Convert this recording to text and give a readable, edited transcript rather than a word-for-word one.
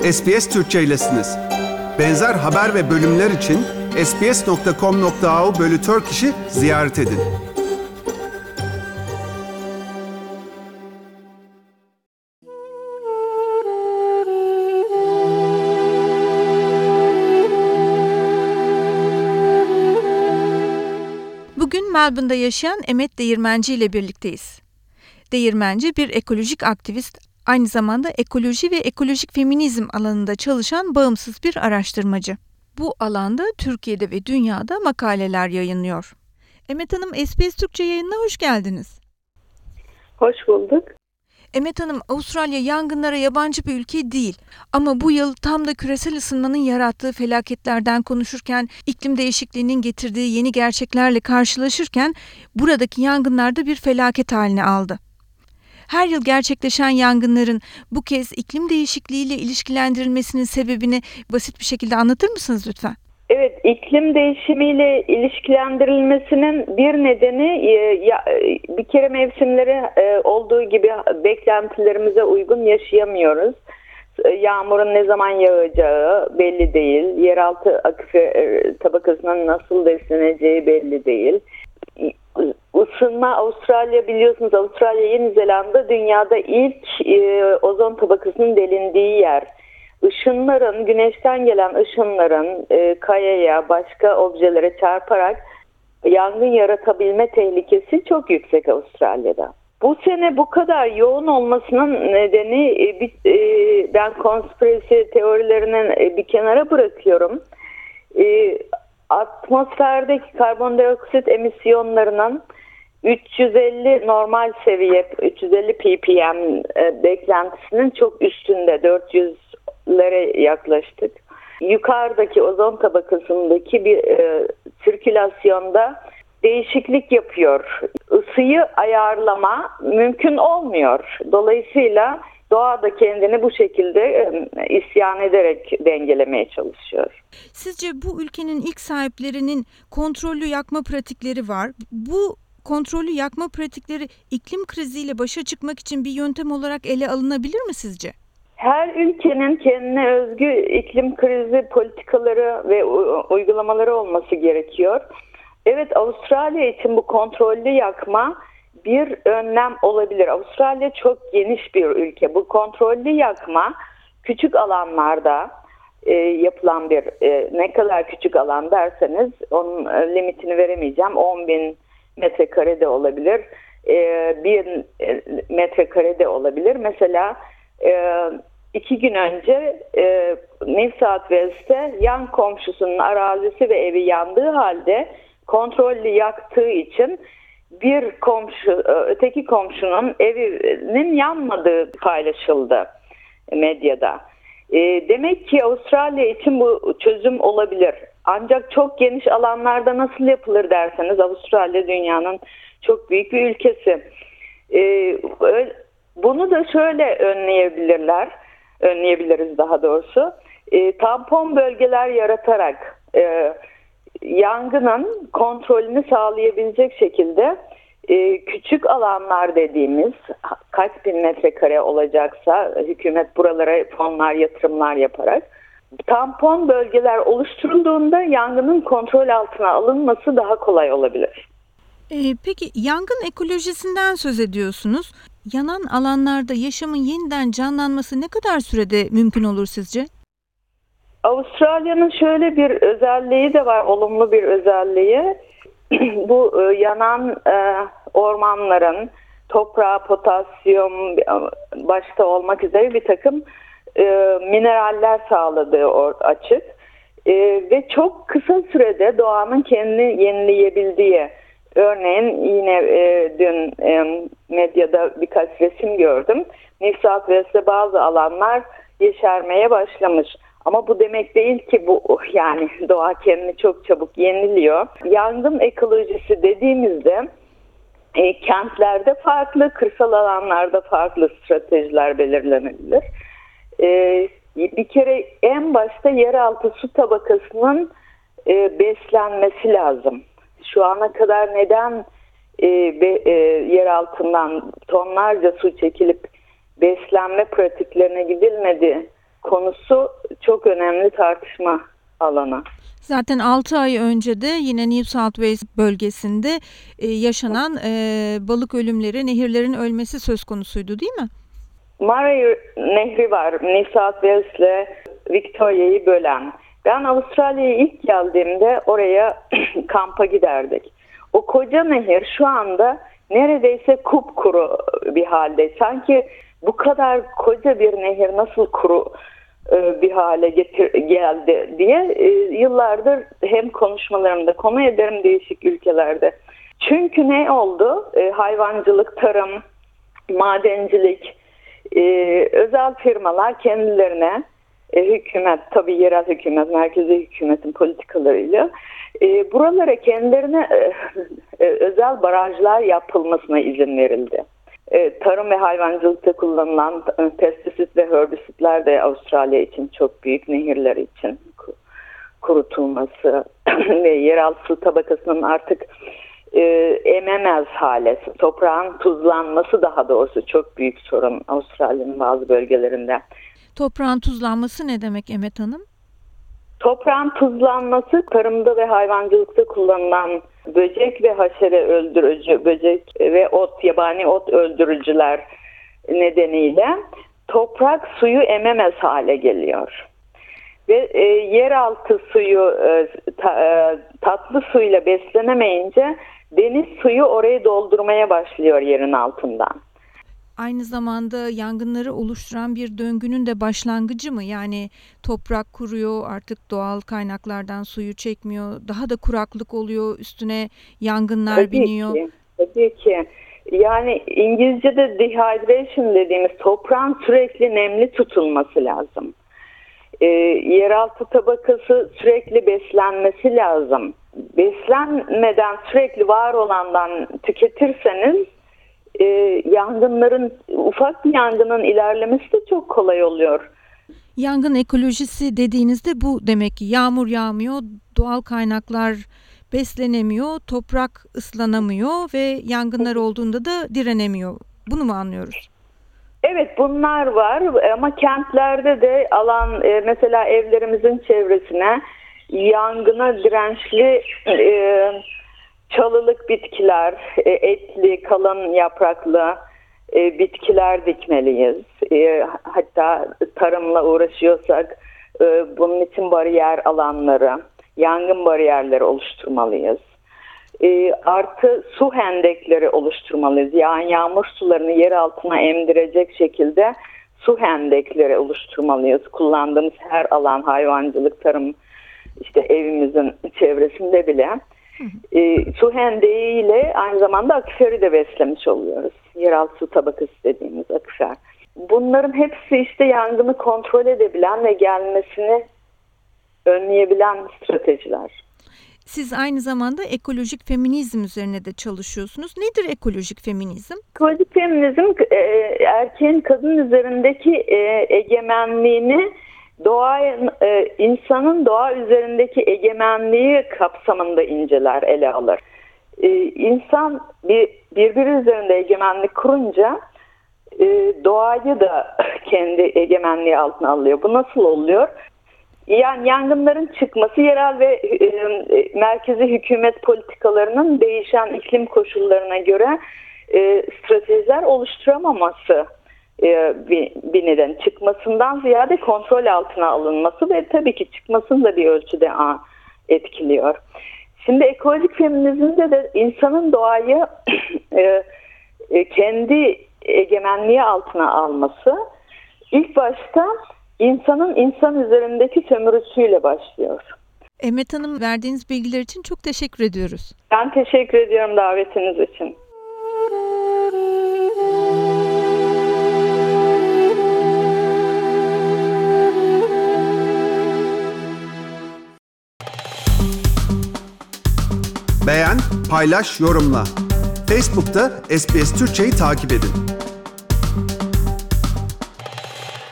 SBS Türkçe'ylesiniz. Benzer haber ve bölümler için sbs.com.au/Turkish'i ziyaret edin. Bugün Melbourne'da yaşayan Emmet Değirmenci ile birlikteyiz. Değirmenci bir ekolojik aktivist, aynı zamanda ekoloji ve ekolojik feminizm alanında çalışan bağımsız bir araştırmacı. Bu alanda Türkiye'de ve dünyada makaleler yayınlıyor. Emmet Hanım, SBS Türkçe yayınına hoş geldiniz. Hoş bulduk. Emmet Hanım, Avustralya yangınlara yabancı bir ülke değil. Ama bu yıl tam da küresel ısınmanın yarattığı felaketlerden konuşurken, iklim değişikliğinin getirdiği yeni gerçeklerle karşılaşırken buradaki yangınlar da bir felaket haline aldı. Her yıl gerçekleşen yangınların bu kez iklim değişikliğiyle ilişkilendirilmesinin sebebini basit bir şekilde anlatır mısınız lütfen? Evet, iklim değişimiyle ilişkilendirilmesinin bir nedeni bir kere mevsimleri olduğu gibi beklentilerimize uygun yaşayamıyoruz. Yağmurun ne zaman yağacağı belli değil. Yeraltı akifer tabakasının nasıl besleneceği belli değil. Isınma, Avustralya biliyorsunuz, Avustralya Yeni Zelanda dünyada ilk ozon tabakasının delindiği yer. Işınların, güneşten gelen ışınların kayaya, başka objelere çarparak yangın yaratabilme tehlikesi çok yüksek Avustralya'da. Bu sene bu kadar yoğun olmasının nedeni ben konspirasyon teorilerini bir kenara bırakıyorum. Atmosferdeki karbondioksit emisyonlarının 350 normal seviye, 350 ppm beklentisinin çok üstünde, 400'lere yaklaştık. Yukarıdaki ozon tabakasındaki bir sirkülasyonda değişiklik yapıyor. Isıyı ayarlama mümkün olmuyor. Dolayısıyla doğa da kendini bu şekilde isyan ederek dengelemeye çalışıyor. Sizce bu ülkenin ilk sahiplerinin kontrollü yakma pratikleri var. Bu kontrollü yakma pratikleri iklim kriziyle başa çıkmak için bir yöntem olarak ele alınabilir mi sizce? Her ülkenin kendine özgü iklim krizi politikaları ve uygulamaları olması gerekiyor. Evet, Avustralya için bu kontrollü yakma bir önlem olabilir. Avustralya çok geniş bir ülke. Bu kontrollü yakma küçük alanlarda yapılan bir, ne kadar küçük alan derseniz onun limitini veremeyeceğim. 10.000 metrekare de olabilir, 1 metrekare de olabilir. Mesela 2 gün önce New South Wales'te yan komşusunun arazisi ve evi yandığı halde kontrollü yaktığı için bir komşu, öteki komşunun evinin yanmadığı paylaşıldı medyada. Demek ki Avustralya için bu çözüm olabilir. Ancak çok geniş alanlarda nasıl yapılır derseniz, Avustralya dünyanın çok büyük bir ülkesi. Bunu da şöyle önleyebiliriz daha doğrusu. Tampon bölgeler yaratarak yangının kontrolünü sağlayabilecek şekilde küçük alanlar dediğimiz kaç bin metrekare olacaksa hükümet buralara fonlar, yatırımlar yaparak tampon bölgeler oluşturulduğunda yangının kontrol altına alınması daha kolay olabilir. Peki yangın ekolojisinden söz ediyorsunuz. Yanan alanlarda yaşamın yeniden canlanması ne kadar sürede mümkün olur sizce? Avustralya'nın şöyle bir özelliği de var, olumlu bir özelliği. Bu yanan ormanların toprağa potasyum başta olmak üzere bir takım mineraller sağladığı açık. Ve çok kısa sürede doğanın kendini yenileyebildiği. Örneğin yine dün medyada birkaç resim gördüm. New South Wales'te bazı alanlar yeşermeye başlamış. Ama bu demek değil ki bu, yani doğa kendini çok çabuk yeniliyor. Yangın ekolojisi dediğimizde kentlerde farklı, kırsal alanlarda farklı stratejiler belirlenebilir. Bir kere en başta yeraltı su tabakasının beslenmesi lazım. Şu ana kadar neden yer altından tonlarca su çekilip beslenme pratiklerine gidilmedi konusu çok önemli tartışma alanı. Zaten 6 ay önce de yine New South Wales bölgesinde yaşanan balık ölümleri, nehirlerin ölmesi söz konusuydu değil mi? Murray Nehri var, New South Wales ile Victoria'yı bölen. Ben Avustralya'ya ilk geldiğimde oraya kampa giderdik. O koca nehir şu anda neredeyse kupkuru bir halde. Sanki bu kadar koca bir nehir nasıl kuru bir hale geldi diye yıllardır hem konuşmalarımda konu ederim değişik ülkelerde. Çünkü ne oldu? Hayvancılık, tarım, madencilik, özel firmalar kendilerine hükümet, tabii yerel hükümet, merkezi hükümetin politikalarıyla buralara kendilerine özel barajlar yapılmasına izin verildi. Tarım ve hayvancılıkta kullanılan pestisit ve herbisitler de Avustralya için çok büyük, nehirler için kurutulması ve yeraltı su tabakasının artık ememez hale, toprağın tuzlanması daha doğrusu çok büyük sorun Avustralya'nın bazı bölgelerinde. Toprağın tuzlanması ne demek Emet Hanım? Toprağın tuzlanması tarımda ve hayvancılıkta kullanılan böcek ve haşere öldürücü, böcek ve yabani ot öldürücüler nedeniyle toprak suyu ememez hale geliyor. Ve yeraltı suyu tatlı suyla beslenemeyince deniz suyu orayı doldurmaya başlıyor yerin altından. Aynı zamanda yangınları oluşturan bir döngünün de başlangıcı mı? Yani toprak kuruyor, artık doğal kaynaklardan suyu çekmiyor, daha da kuraklık oluyor, üstüne yangınlar biniyor. Tabii ki. Yani İngilizce'de dehydration dediğimiz toprağın sürekli nemli tutulması lazım. Yeraltı tabakası sürekli beslenmesi lazım. Beslenmeden sürekli var olandan tüketirseniz ufak bir yangının ilerlemesi de çok kolay oluyor. Yangın ekolojisi dediğinizde bu demek ki yağmur yağmıyor, doğal kaynaklar beslenemiyor, toprak ıslanamıyor ve yangınlar olduğunda da direnemiyor. Bunu mu anlıyoruz? Evet, bunlar var ama kentlerde de mesela evlerimizin çevresine yangına dirençli çalılık bitkiler, etli, kalın yapraklı bitkiler dikmeliyiz. Hatta tarımla uğraşıyorsak bunun için bariyer alanları, yangın bariyerleri oluşturmalıyız. Artı su hendekleri oluşturmalıyız. Yani yağmur sularını yer altına emdirecek şekilde su hendekleri oluşturmalıyız. Kullandığımız her alan, hayvancılık, tarım, işte evimizin çevresinde bile. Su hendeğiyle aynı zamanda akiferi de beslemiş oluyoruz. Yeraltı su tabakası dediğimiz akifer. Bunların hepsi işte yangını kontrol edebilen ve gelmesini önleyebilen stratejiler. Siz aynı zamanda ekolojik feminizm üzerine de çalışıyorsunuz. Nedir ekolojik feminizm? Ekolojik feminizm erkeğin kadın üzerindeki egemenliğini insanın doğa üzerindeki egemenliği kapsamında inceler, ele alır. İnsan birbiri üzerinde egemenlik kurunca doğayı da kendi egemenliği altına alıyor. Bu nasıl oluyor? Yani yangınların çıkması yerel ve merkezi hükümet politikalarının değişen iklim koşullarına göre stratejiler oluşturamaması bir neden. Çıkmasından ziyade kontrol altına alınması ve tabii ki çıkmasını da bir ölçüde etkiliyor. Şimdi ekolojik feminizmde de insanın doğayı kendi egemenliği altına alması ilk başta insanın insan üzerindeki sömürüsüyle başlıyor. Emet Hanım, verdiğiniz bilgiler için çok teşekkür ediyoruz. Ben teşekkür ediyorum davetiniz için. Beğen, paylaş, yorumla. Facebook'ta SBS Türkçe'yi takip edin.